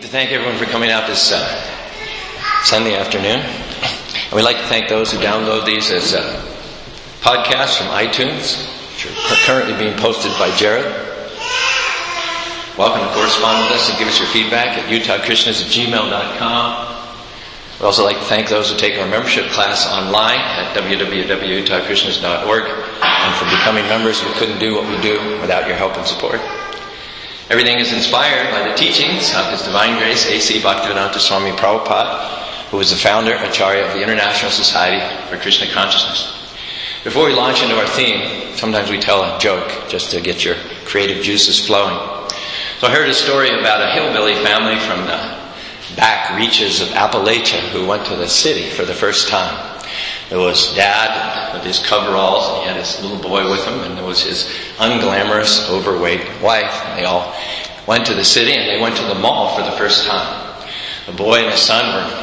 to thank everyone for coming out this Sunday afternoon. And we'd like to thank those who download these as podcasts from iTunes, which are currently being posted by Jared. Welcome to correspond with us and give us your feedback at utahkrishnas@gmail.com. We'd also like to thank those who take our membership class online at www.utahkrishnas.org. And for becoming members, we couldn't do what we do without your help and support. Everything is inspired by the teachings of His Divine Grace, A.C. Bhaktivedanta Swami Prabhupada, who was the founder, Acharya of the International Society for Krishna Consciousness. Before we launch into our theme, sometimes we tell a joke just to get your creative juices flowing. So I heard a story about a hillbilly family from the back reaches of Appalachia who went to the city for the first time. There was Dad with his coveralls, and he had his little boy with him, and there was his unglamorous, overweight wife. And they all went to the city, and they went to the mall for the first time. The boy and his son were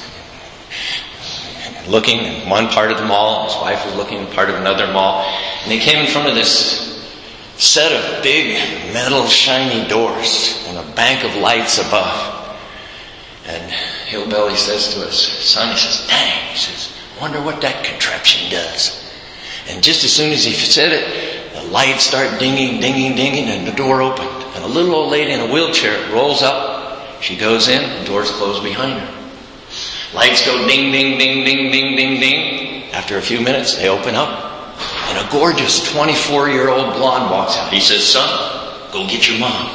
looking in one part of the mall, his wife was looking in part of another mall, and they came in front of this set of big metal shiny doors and a bank of lights above. And Hillbilly says to his son, he says, "Dang," he says, "wonder what that contraption does." And just as soon as he said it, the lights start dinging, dinging, dinging, and the door opened. And a little old lady in a wheelchair rolls up. She goes in, the doors close behind her. Lights go ding, ding, ding, ding, ding, ding, ding. After a few minutes, they open up. And a gorgeous 24-year-old blonde walks out. He says, "Son, go get your mom."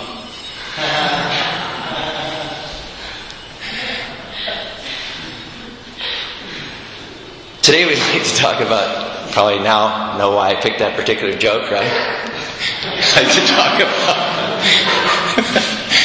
Today we'd like to talk about, probably now know why I picked that particular joke, right? I'd like to talk about,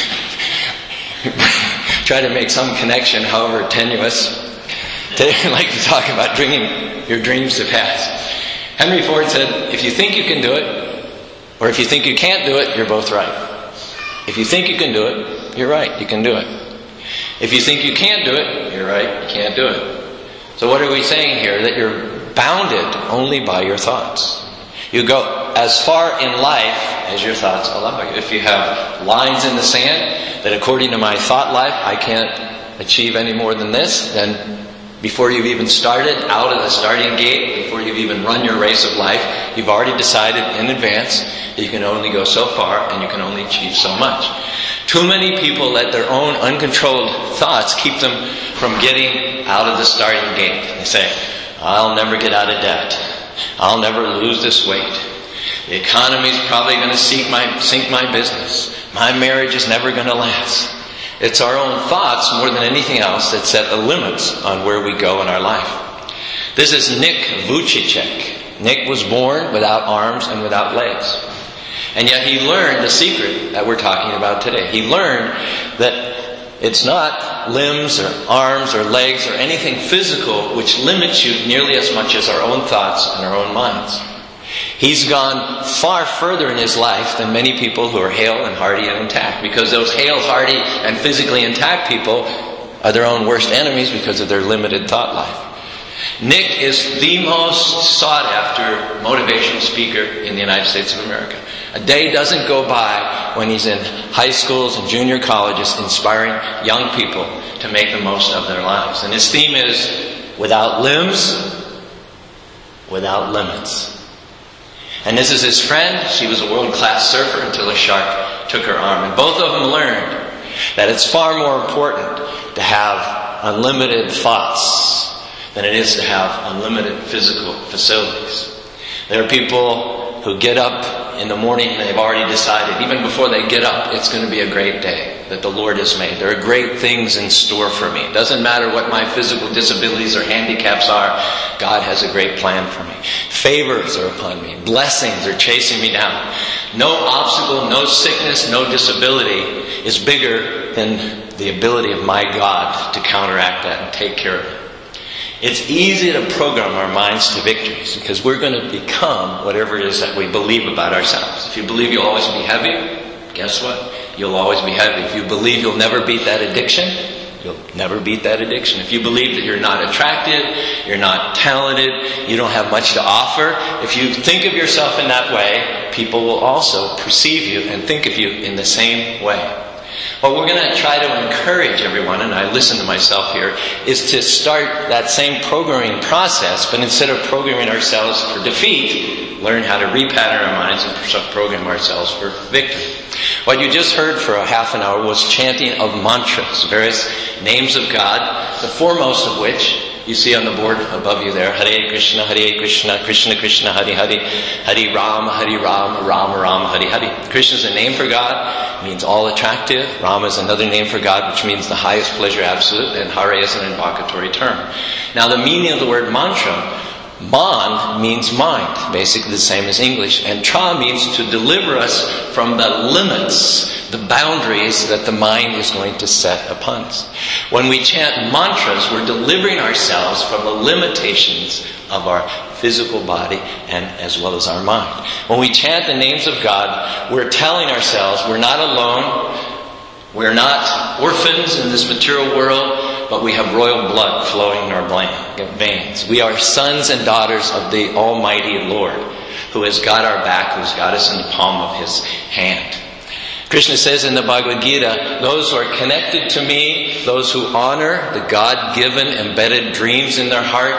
try to make some connection, however tenuous. Today I'd like to talk about bringing your dreams to pass. Henry Ford said, if you think you can do it, or if you think you can't do it, you're both right. If you think you can do it, you're right, you can do it. If you think you can't do it, you're right, you can't do it. So what are we saying here? That you're bounded only by your thoughts. You go as far in life as your thoughts allow you. If you have lines in the sand that according to my thought life I can't achieve any more than this, then before you've even started out of the starting gate, before you've even run your race of life, you've already decided in advance that you can only go so far and you can only achieve so much. Too many people let their own uncontrolled thoughts keep them from getting out of the starting gate. They say, "I'll never get out of debt. I'll never lose this weight. The economy's probably going to sink my business. My marriage is never going to last." It's our own thoughts more than anything else that set the limits on where we go in our life. This is Nick Vujicic. Nick was born without arms and without legs. And yet he learned the secret that we're talking about today. He learned that it's not limbs or arms or legs or anything physical which limits you nearly as much as our own thoughts and our own minds. He's gone far further in his life than many people who are hale and hearty and intact, because those hale, hearty, and physically intact people are their own worst enemies because of their limited thought life. Nick is the most sought after motivational speaker in the United States of America. A day doesn't go by when he's in high schools and junior colleges inspiring young people to make the most of their lives. And his theme is, without limbs, without limits. And this is his friend. She was a world-class surfer until a shark took her arm. And both of them learned that it's far more important to have unlimited thoughts than it is to have unlimited physical facilities. There are people who get up in the morning and they've already decided, even before they get up, it's going to be a great day that the Lord has made. There are great things in store for me. It doesn't matter what my physical disabilities or handicaps are. God has a great plan for me. Favors are upon me. Blessings are chasing me down. No obstacle, no sickness, no disability is bigger than the ability of my God to counteract that and take care of it. It's easy to program our minds to victories because we're going to become whatever it is that we believe about ourselves. If you believe you'll always be heavy, guess what? You'll always be heavy. If you believe you'll never beat that addiction, you'll never beat that addiction. If you believe that you're not attractive, you're not talented, you don't have much to offer, if you think of yourself in that way, people will also perceive you and think of you in the same way. What we're going to try to encourage everyone, and I listen to myself here, is to start that same programming process, but instead of programming ourselves for defeat, learn how to repattern our minds and program ourselves for victory. What you just heard for a half an hour was chanting of mantras, various names of God, the foremost of which you see on the board above you there. Hare Krishna, Krishna Krishna, Hare Hare, Hare Rama, Rama Rama, Hare Hare. Krishna is a name for God, means all attractive. Rama is another name for God, which means the highest pleasure absolute, and Hare is an invocatory term. Now the meaning of the word mantra, man means mind, basically the same as English, and tra means to deliver us from the limits, the boundaries that the mind is going to set upon us. When we chant mantras, we're delivering ourselves from the limitations of our physical body and as well as our mind. When we chant the names of God, we're telling ourselves we're not alone, we're not orphans in this material world, but we have royal blood flowing in our veins. We are sons and daughters of the Almighty Lord, who has got our back, who's got us in the palm of His hand. Krishna says in the Bhagavad Gita, those who are connected to me, those who honor the God-given embedded dreams in their heart,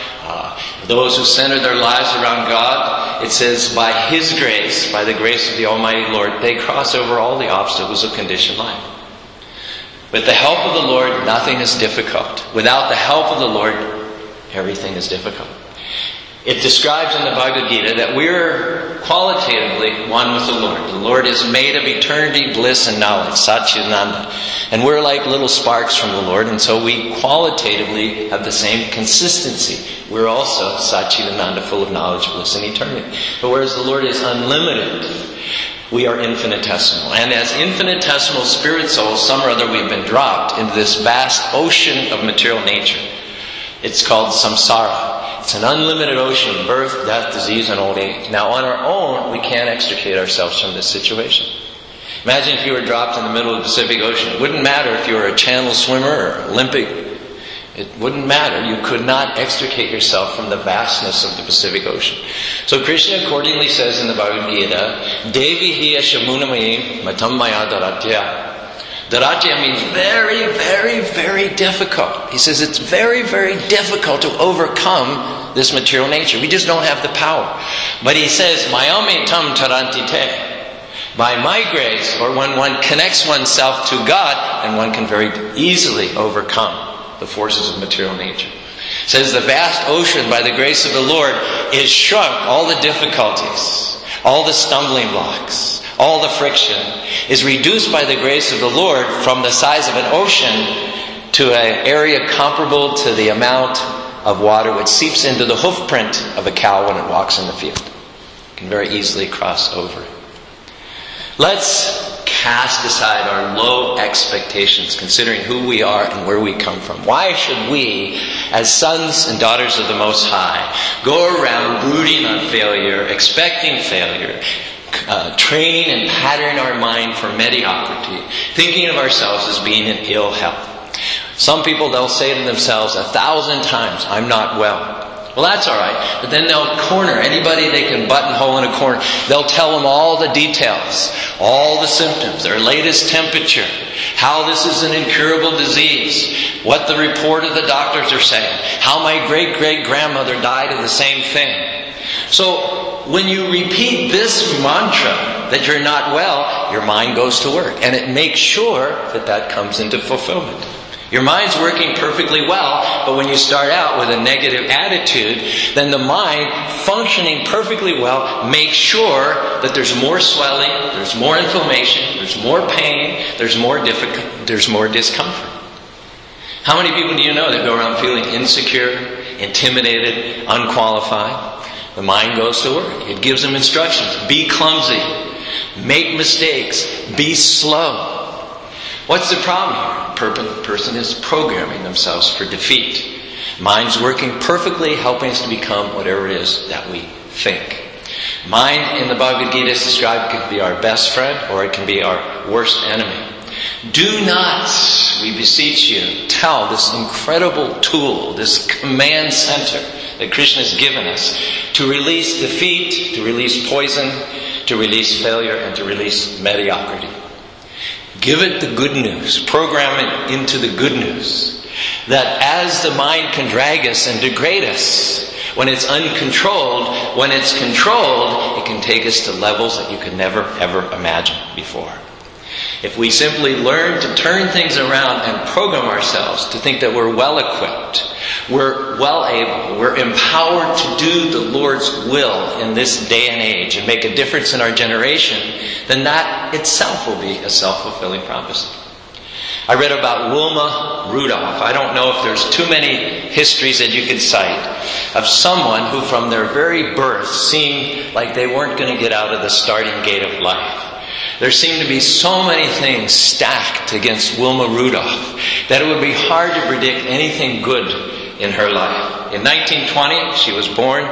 those who center their lives around God, it says by His grace, by the grace of the Almighty Lord, they cross over all the obstacles of conditioned life. With the help of the Lord, nothing is difficult. Without the help of the Lord, everything is difficult. It describes in the Bhagavad Gita that we're qualitatively one with the Lord. The Lord is made of eternity, bliss, and knowledge, Satchidananda. And we're like little sparks from the Lord, and so we qualitatively have the same consistency. We're also Satchidananda, full of knowledge, bliss, and eternity. But whereas the Lord is unlimited, we are infinitesimal. And as infinitesimal spirit souls, some or other we've been dropped into this vast ocean of material nature. It's called samsara. It's an unlimited ocean of birth, death, disease, and old age. Now, on our own, we can't extricate ourselves from this situation. Imagine if you were dropped in the middle of the Pacific Ocean. It wouldn't matter if you were a channel swimmer or Olympic. It wouldn't matter. You could not extricate yourself from the vastness of the Pacific Ocean. So Krishna accordingly says in the Bhagavad Gita, Devi hiya shamunamayi matam maya daratya. Daratya means very, very, very difficult. He says it's very, very difficult to overcome this material nature. We just don't have the power. But he says, Mayame tam tarantite. By my grace, or when one connects oneself to God, and one can very easily overcome the forces of material nature. It says the vast ocean, by the grace of the Lord, is shrunk. All the difficulties, all the stumbling blocks, all the friction is reduced by the grace of the Lord from the size of an ocean to an area comparable to the amount of water which seeps into the hoof print of a cow when it walks in the field. You can very easily cross over. Let's cast aside our low expectations considering who we are and where we come from. Why should we, as sons and daughters of the Most High, go around brooding on failure, expecting failure, training and patterning our mind for mediocrity, thinking of ourselves as being in ill health? Some people, they'll say to themselves 1,000 times, I'm not well. Well, that's all right. But then they'll corner anybody they can buttonhole in a corner. They'll tell them all the details, all the symptoms, their latest temperature, how this is an incurable disease, what the report of the doctors are saying, how my great-great-grandmother died of the same thing. So when you repeat this mantra that you're not well, your mind goes to work. And it makes sure that that comes into fulfillment. Your mind's working perfectly well, but when you start out with a negative attitude, then the mind, functioning perfectly well, makes sure that there's more swelling, there's more inflammation, there's more pain, there's more discomfort. How many people do you know that go around feeling insecure, intimidated, unqualified? The mind goes to work. It gives them instructions. Be clumsy. Make mistakes. Be slow. What's the problem here? The person is programming themselves for defeat. Mind's working perfectly, helping us to become whatever it is that we think. Mind in the Bhagavad Gita is described can be our best friend or it can be our worst enemy. Do not, we beseech you, tell this incredible tool, this command center that Krishna has given us to release defeat, to release poison, to release failure, and to release mediocrity. Give it the good news. Program it into the good news. That as the mind can drag us and degrade us, when it's uncontrolled, when it's controlled, it can take us to levels that you could never, ever imagine before. If we simply learn to turn things around and program ourselves to think that we're well equipped, we're well able, we're empowered to do the Lord's will in this day and age and make a difference in our generation, then that itself will be a self-fulfilling prophecy. I read about Wilma Rudolph. I don't know if there's too many histories that you could cite of someone who from their very birth seemed like they weren't going to get out of the starting gate of life. There seemed to be so many things stacked against Wilma Rudolph that it would be hard to predict anything good in her life. In 1920, she was born.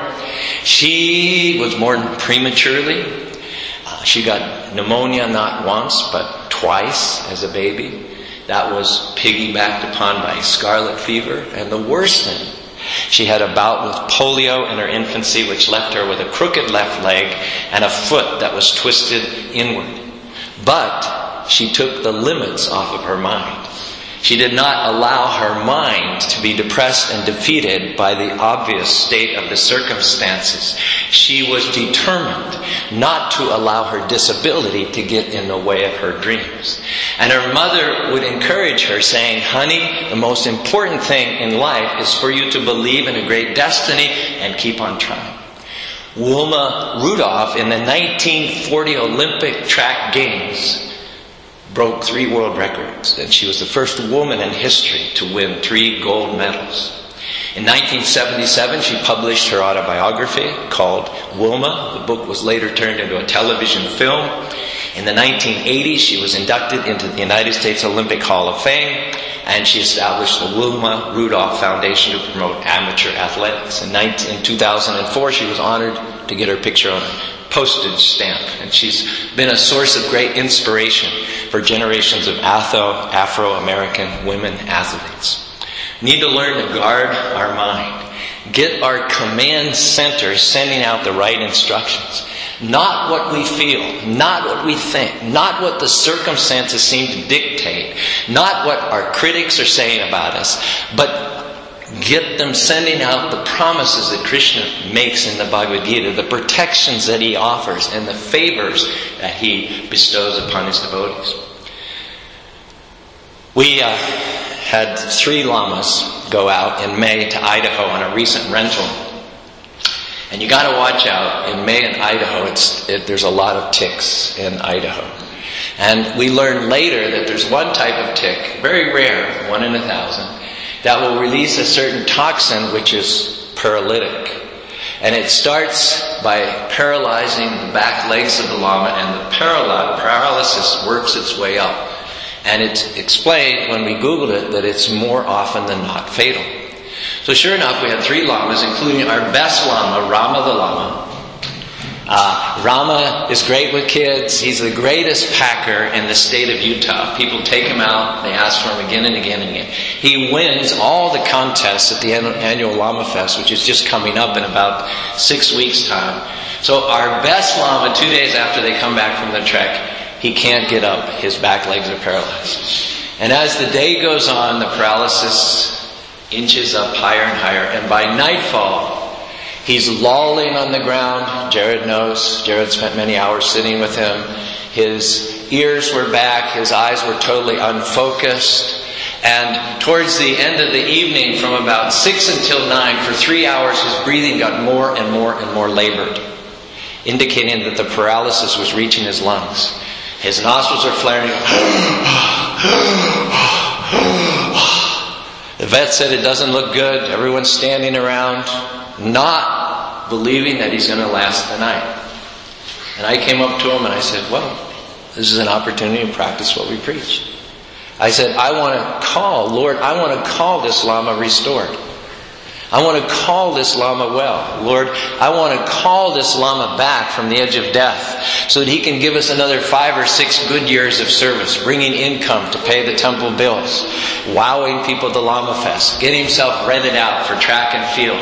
She was born prematurely. She got pneumonia not once, but twice as a baby. That was piggybacked upon by scarlet fever. And the worst thing, she had a bout with polio in her infancy, which left her with a crooked left leg and a foot that was twisted inward. But she took the limits off of her mind. She did not allow her mind to be depressed and defeated by the obvious state of the circumstances. She was determined not to allow her disability to get in the way of her dreams. And her mother would encourage her, saying, "Honey, the most important thing in life is for you to believe in a great destiny and keep on trying." Wilma Rudolph, in the 1940 Olympic track games, broke 3 world records, and she was the first woman in history to win 3 gold medals. In 1977, she published her autobiography called Wilma. The book was later turned into a television film. In the 1980s, she was inducted into the United States Olympic Hall of Fame, and she established the Wilma Rudolph Foundation to promote amateur athletics. In 2004, she was honored to get her picture on a postage stamp, and she's been a source of great inspiration for generations of Afro-American women athletes. We need to learn to guard our mind. Get our command center sending out the right instructions. Not what we feel, not what we think, not what the circumstances seem to dictate, not what our critics are saying about us, but get them sending out the promises that Krishna makes in the Bhagavad Gita, the protections that he offers, and the favors that he bestows upon his devotees. We had 3 lamas go out in May to Idaho on a recent rental. And you got to watch out. In May in Idaho, there's a lot of ticks in Idaho. And we learned later that there's one type of tick, very rare, 1 in 1,000, that will release a certain toxin which is paralytic. And it starts by paralyzing the back legs of the lama, and the paralysis works its way up. And it's explained when we Googled it that it's more often than not fatal. So sure enough, we had 3 lamas, including our best lama, Rama the Lama. Rama is great with kids. He's the greatest packer in the state of Utah. People take him out. They ask for him again and again and again. He wins all the contests at the annual Lama Fest, which is just coming up in about 6 weeks' time. So our best lama, 2 days after they come back from the trek, he can't get up. His back legs are paralyzed. And as the day goes on, the paralysis inches up higher and higher. And by nightfall, he's lolling on the ground. Jared knows. Jared spent many hours sitting with him. His ears were back. His eyes were totally unfocused. And towards the end of the evening, from about 6 until 9, for 3 hours, his breathing got more and more and more labored, indicating that the paralysis was reaching his lungs. His nostrils are flaring. The vet said it doesn't look good. Everyone's standing around, not believing that he's going to last the night. And I came up to him and I said, well, this is an opportunity to practice what we preach. I said, I want to call this Lama restored. I want to call this Lama well. Lord, I want to call this Lama back from the edge of death so that he can give us another 5 or 6 good years of service, bringing income to pay the temple bills, wowing people at the Lama Fest, getting himself rented out for track and field,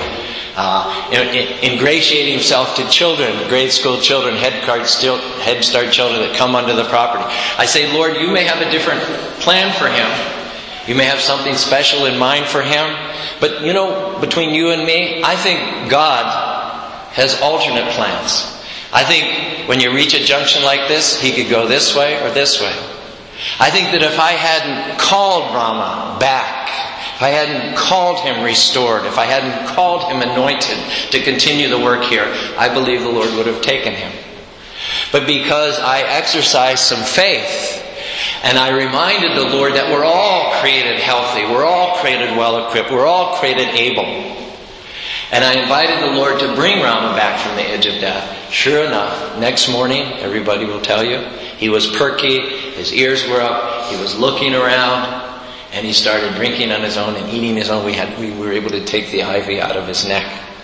ingratiating himself to children, grade school children, Head Start children that come onto the property. I say, Lord, you may have a different plan for him. You may have something special in mind for him. But between you and me, I think God has alternate plans. I think when you reach a junction like this, he could go this way or this way. I think that if I hadn't called Rama back, if I hadn't called him restored, if I hadn't called him anointed to continue the work here, I believe the Lord would have taken him. But because I exercised some faith, and I reminded the Lord that we're all created healthy, we're all created well-equipped, we're all created able. And I invited the Lord to bring Rama back from the edge of death. Sure enough, next morning, everybody will tell you, he was perky, his ears were up, he was looking around, and he started drinking on his own and eating his own. We were able to take the ivy out of his neck.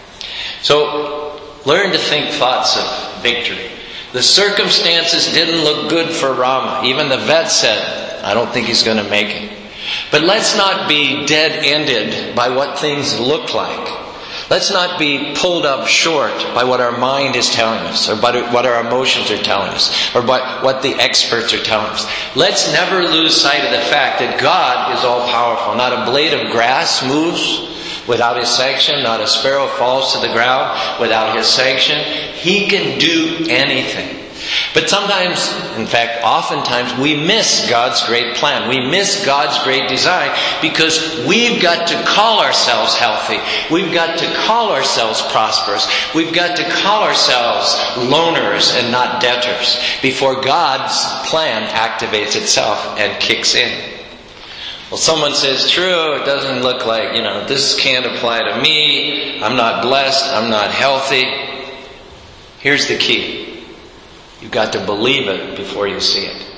So, learn to think thoughts of victory. The circumstances didn't look good for Rama. Even the vet said, I don't think he's going to make it. But let's not be dead-ended by what things look like. Let's not be pulled up short by what our mind is telling us, or by what our emotions are telling us, or by what the experts are telling us. Let's never lose sight of the fact that God is all-powerful. Not a blade of grass moves without His sanction. Not a sparrow falls to the ground without His sanction. He can do anything. But sometimes, in fact, oftentimes, we miss God's great plan. We miss God's great design because we've got to call ourselves healthy. We've got to call ourselves prosperous. We've got to call ourselves loaners and not debtors before God's plan activates itself and kicks in. Well, someone says, true, it doesn't look like, this can't apply to me. I'm not blessed. I'm not healthy. Here's the key. You've got to believe it before you see it.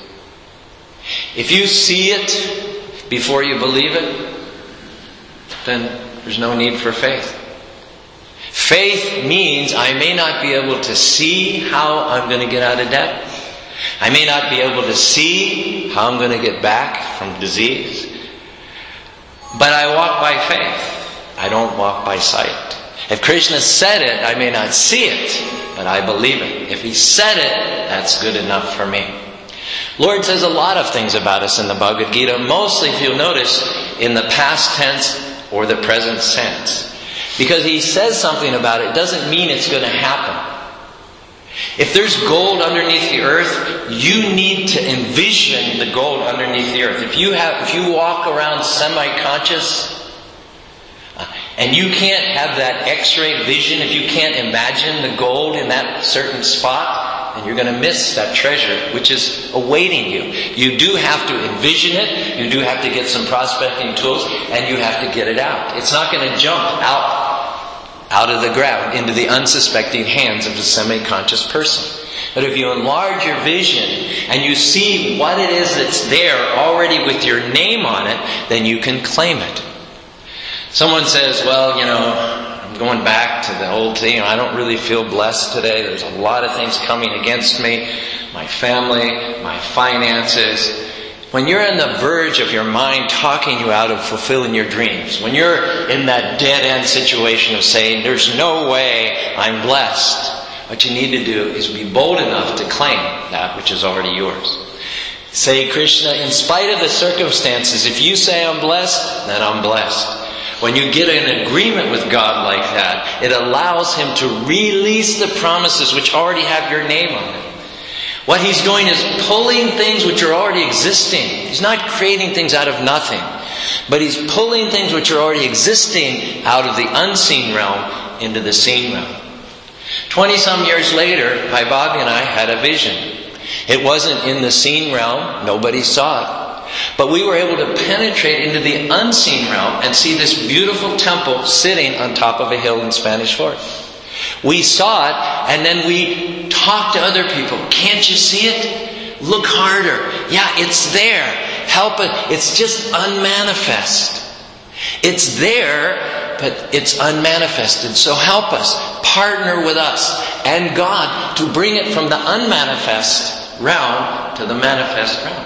If you see it before you believe it, then there's no need for faith. Faith means I may not be able to see how I'm going to get out of debt. I may not be able to see how I'm going to get back from disease. But I walk by faith. I don't walk by sight. If Krishna said it, I may not see it, but I believe it. If He said it, that's good enough for me. Lord says a lot of things about us in the Bhagavad Gita, mostly, if you'll notice, in the past tense or the present tense. Because He says something about it doesn't mean it's going to happen. If there's gold underneath the earth, you need to envision the gold underneath the earth. If you walk around semi-conscious, and you can't have that X-ray vision, if you can't imagine the gold in that certain spot, then you're going to miss that treasure which is awaiting you. You do have to envision it, you do have to get some prospecting tools, and you have to get it out. It's not going to jump out of the ground into the unsuspecting hands of the semi-conscious person. But if you enlarge your vision and you see what it is that's there already with your name on it, then you can claim it. Someone says, well, I'm going back to the old thing. I don't really feel blessed today. There's a lot of things coming against me. My family, my finances. When you're on the verge of your mind talking you out of fulfilling your dreams, when you're in that dead-end situation of saying, there's no way I'm blessed, what you need to do is be bold enough to claim that which is already yours. Say, Krishna, in spite of the circumstances, if you say I'm blessed, then I'm blessed. When you get an agreement with God like that, it allows Him to release the promises which already have your name on them. What He's doing is pulling things which are already existing. He's not creating things out of nothing, but He's pulling things which are already existing out of the unseen realm into the seen realm. 20-some years later, Bhai Bobby and I had a vision. It wasn't in the seen realm. Nobody saw it. But we were able to penetrate into the unseen realm and see this beautiful temple sitting on top of a hill in Spanish Fort. We saw it, and then we talked to other people. Can't you see it? Look harder. Yeah, it's there. Help it. It's just unmanifest. It's there, but it's unmanifested. So help us, partner with us and God to bring it from the unmanifest realm to the manifest realm.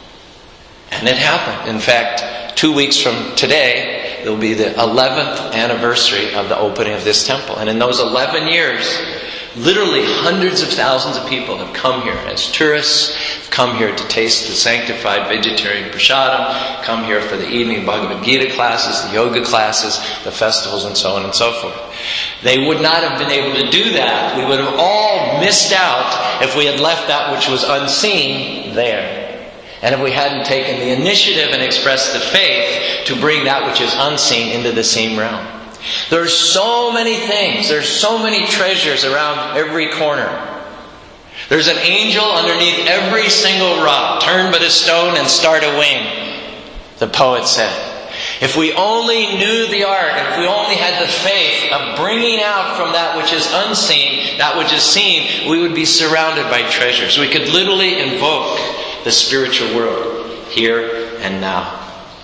And it happened. In fact, 2 weeks from today, it will be the 11th anniversary of the opening of this temple. And in those 11 years, literally hundreds of thousands of people have come here as tourists, have come here to taste the sanctified vegetarian prasadam, come here for the evening Bhagavad Gita classes, the yoga classes, the festivals, and so on and so forth. They would not have been able to do that. We would have all missed out if we had left that which was unseen there. And if we hadn't taken the initiative and expressed the faith to bring that which is unseen into the same realm. There's so many things. There's so many treasures around every corner. There's an angel underneath every single rock. Turn but a stone and start a wing, the poet said. If we only knew the art, if we only had the faith of bringing out from that which is unseen, that which is seen, we would be surrounded by treasures. We could literally invoke the spiritual world here and now.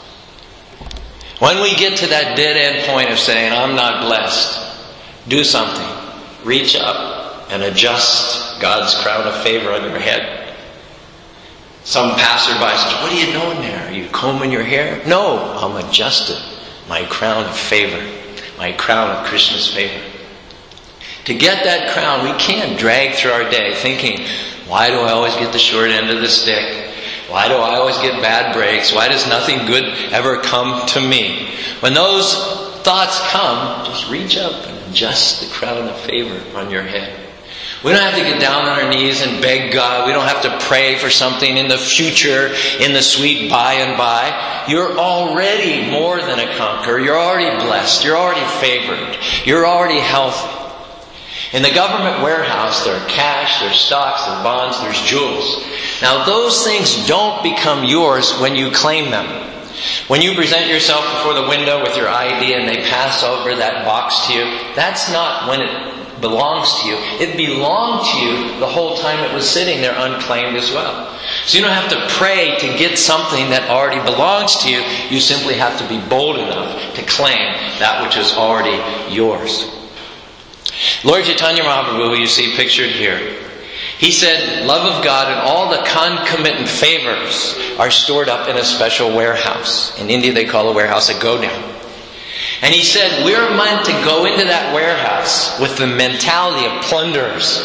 When we get to that dead end point of saying, I'm not blessed, do something. Reach up and adjust God's crown of favor on your head. Some passerby says, what are you doing there? Are you combing your hair? No, I'm adjusting my crown of favor, my crown of Krishna's favor. To get that crown, we can't drag through our day thinking, why do I always get the short end of the stick? Why do I always get bad breaks? Why does nothing good ever come to me? When those thoughts come, just reach up and adjust the crown of favor on your head. We don't have to get down on our knees and beg God. We don't have to pray for something in the future, in the sweet by and by. You're already more than a conqueror. You're already blessed. You're already favored. You're already healthy. In the government warehouse, there are cash, there's stocks, there's bonds, there's jewels. Now, those things don't become yours when you claim them. When you present yourself before the window with your ID and they pass over that box to you, that's not when it belongs to you. It belonged to you the whole time it was sitting there unclaimed as well. So you don't have to pray to get something that already belongs to you. You simply have to be bold enough to claim that which is already yours. Lord Chaitanya Mahaprabhu, who you see pictured here, he said, love of God and all the concomitant favors are stored up in a special warehouse. In India they call a warehouse a godown. And he said, we're meant to go into that warehouse with the mentality of plunderers.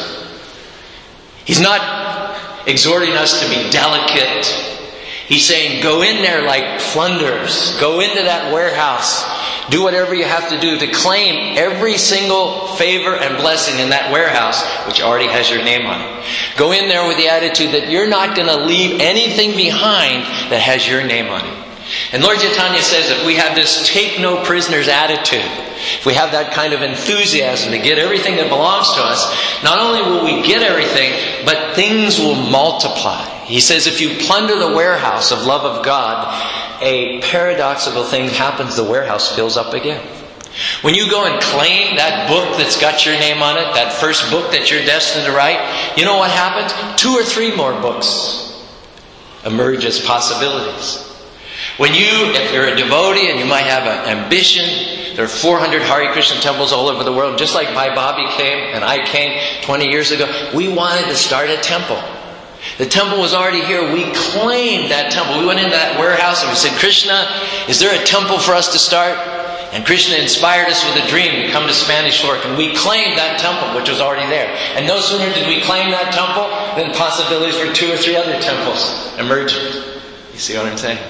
He's not exhorting us to be delicate. He's saying, go in there like plunderers. Go into that warehouse. Do whatever you have to do to claim every single favor and blessing in that warehouse, which already has your name on it. Go in there with the attitude that you're not going to leave anything behind that has your name on it. And Lord Chaitanya says if we have this take no prisoners attitude, if we have that kind of enthusiasm to get everything that belongs to us, not only will we get everything, but things will multiply. He says if you plunder the warehouse of love of God, a paradoxical thing happens, the warehouse fills up again. When you go and claim that book that's got your name on it, that first book that you're destined to write, you know what happens? 2 or 3 more books emerge as possibilities. When if you're a devotee and you might have an ambition, there are 400 Hare Krishna temples all over the world. Just like Bhai Bobby came and I came 20 years ago, we wanted to start a temple. The temple was already here. We claimed that temple. We went into that warehouse and we said, Krishna, is there a temple for us to start? And Krishna inspired us with a dream to come to Spanish Fork. And we claimed that temple, which was already there. And no sooner did we claim that temple than possibilities for 2 or 3 other temples emerged. You see what I'm saying?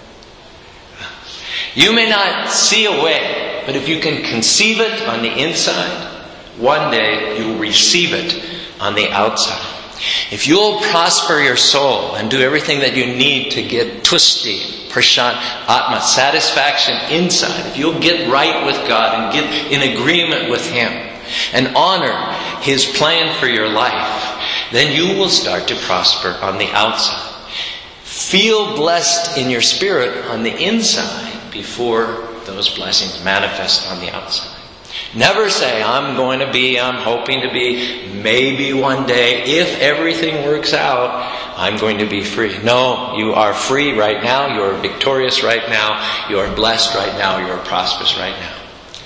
You may not see a way, but if you can conceive it on the inside, one day you will receive it on the outside. If you'll prosper your soul and do everything that you need to get tusti, prashant, atma, satisfaction inside, if you'll get right with God and get in agreement with Him and honor His plan for your life, then you will start to prosper on the outside. Feel blessed in your spirit on the inside before those blessings manifest on the outside. Never say, I'm hoping to be, maybe one day, if everything works out, I'm going to be free. No, you are free right now, you are victorious right now, you are blessed right now, you are prosperous right now.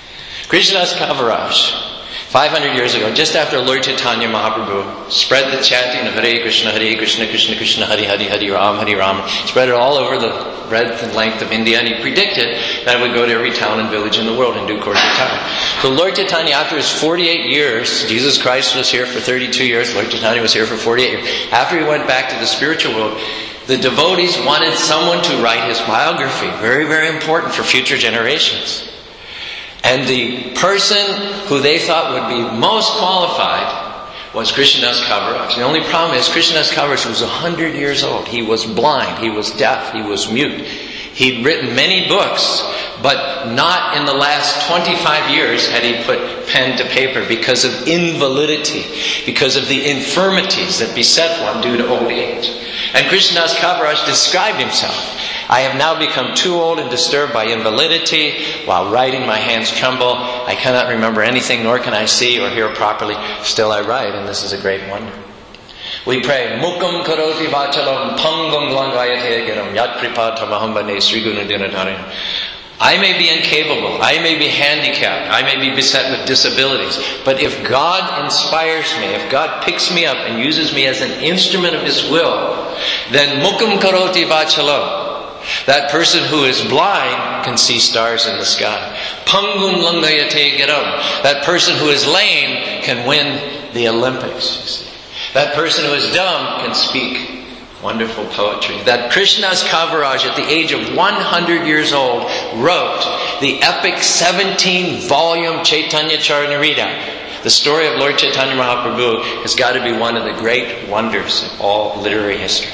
Krishnadas Kaviraj, 500 years ago, just after Lord Chaitanya Mahaprabhu spread the chanting of Hare Krishna, Krishna Krishna, Hare Hare, Hare Ram, spread it all over the breadth and length of India, and he predicted that it would go to every town and village in the world in due course of time. So Lord Chaitanya, after his 48 years, Jesus Christ was here for 32 years, Lord Chaitanya was here for 48 years. After he went back to the spiritual world, the devotees wanted someone to write his biography. Very, very important for future generations. And the person who they thought would be most qualified was Krishnadas Kaviraj. The only problem is Krishnadas Kaviraj was 100 years old. He was blind, he was deaf, he was mute. He'd written many books, but not in the last 25 years had he put pen to paper because of invalidity, because of the infirmities that beset one due to old age. And Krishnadas Kaviraj described himself. I have now become too old and disturbed by invalidity. While writing, my hands tremble. I cannot remember anything, nor can I see or hear properly. Still I write, and this is a great wonder. We pray, Mukam karoti vachalam pangam langayate giram yat kripatamaham bane Sri Gunadinadarim. I may be incapable, I may be handicapped, I may be beset with disabilities, but if God inspires me, if God picks me up and uses me as an instrument of His will, then Mukam karoti vachalam. That person who is blind can see stars in the sky. Pangum langayate giram. That person who is lame can win the Olympics, you see. That person who is dumb can speak wonderful poetry. That Krishnadas Kaviraj, at the age of 100 years old, wrote the epic 17-volume Chaitanya Charitamrita. The story of Lord Chaitanya Mahaprabhu has got to be one of the great wonders of all literary history.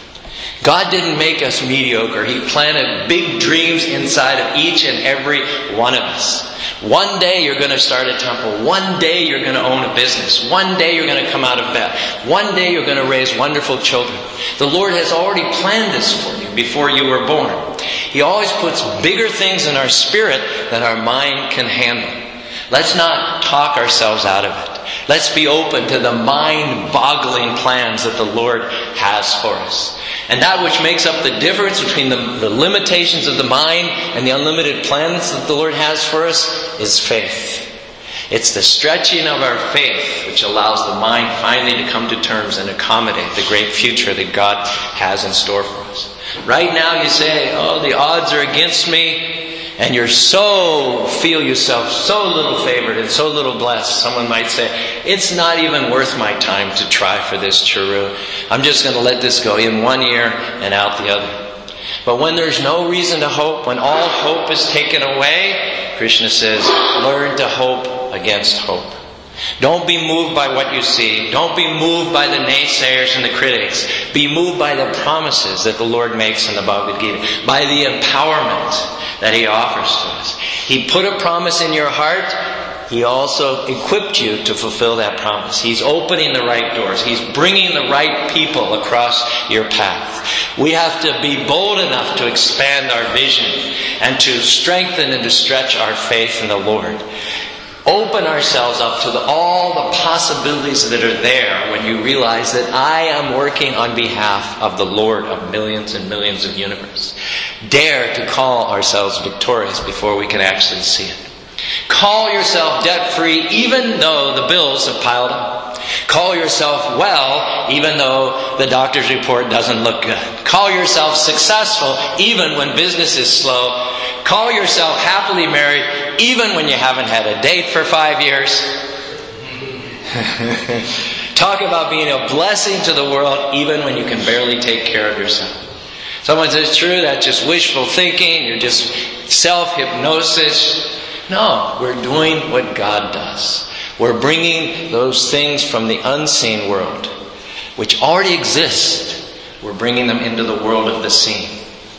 God didn't make us mediocre. He planted big dreams inside of each and every one of us. One day you're going to start a temple. One day you're going to own a business. One day you're going to come out of bed. One day you're going to raise wonderful children. The Lord has already planned this for you before you were born. He always puts bigger things in our spirit than our mind can handle. Let's not talk ourselves out of it. Let's be open to the mind-boggling plans that the Lord has for us. And that which makes up the difference between the limitations of the mind and the unlimited plans that the Lord has for us is faith. It's the stretching of our faith which allows the mind finally to come to terms and accommodate the great future that God has in store for us. Right now you say, oh, the odds are against me. And you feel yourself so little favored and so little blessed. Someone might say, it's not even worth my time to try for this charu. I'm just going to let this go in one ear and out the other. But when there's no reason to hope, when all hope is taken away, Krishna says, learn to hope against hope. Don't be moved by what you see. Don't be moved by the naysayers and the critics. Be moved by the promises that the Lord makes in the Bhagavad Gita, by the empowerment that He offers to us. He put a promise in your heart. He also equipped you to fulfill that promise. He's opening the right doors. He's bringing the right people across your path. We have to be bold enough to expand our vision and to strengthen and to stretch our faith in the Lord. Open ourselves up to all the possibilities that are there when you realize that I am working on behalf of the Lord of millions and millions of universe. Dare to call ourselves victorious before we can actually see it. Call yourself debt-free even though the bills have piled up. Call yourself well even though the doctor's report doesn't look good. Call yourself successful even when business is slow. Call yourself happily married even when you haven't had a date for 5 years. Talk about being a blessing to the world even when you can barely take care of yourself. Someone says, true, that's just wishful thinking, you're just self-hypnosis. No, we're doing what God does. We're bringing those things from the unseen world, which already exist. We're bringing them into the world of the seen.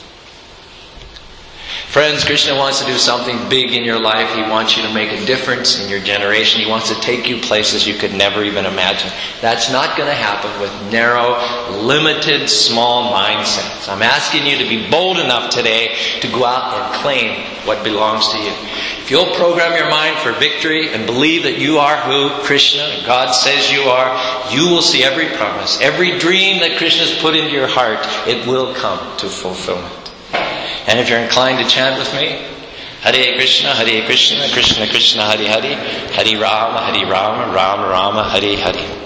Friends, Krishna wants to do something big in your life. He wants you to make a difference in your generation. He wants to take you places you could never even imagine. That's not going to happen with narrow, limited, small mindsets. I'm asking you to be bold enough today to go out and claim what belongs to you. If you'll program your mind for victory and believe that you are who Krishna, God says you are, you will see every promise, every dream that Krishna's put into your heart, it will come to fulfillment. And if you're inclined to chant with me, Hare Krishna, Krishna Krishna, Hare Hare, Hare Rama, Rama Rama, Hare Hare.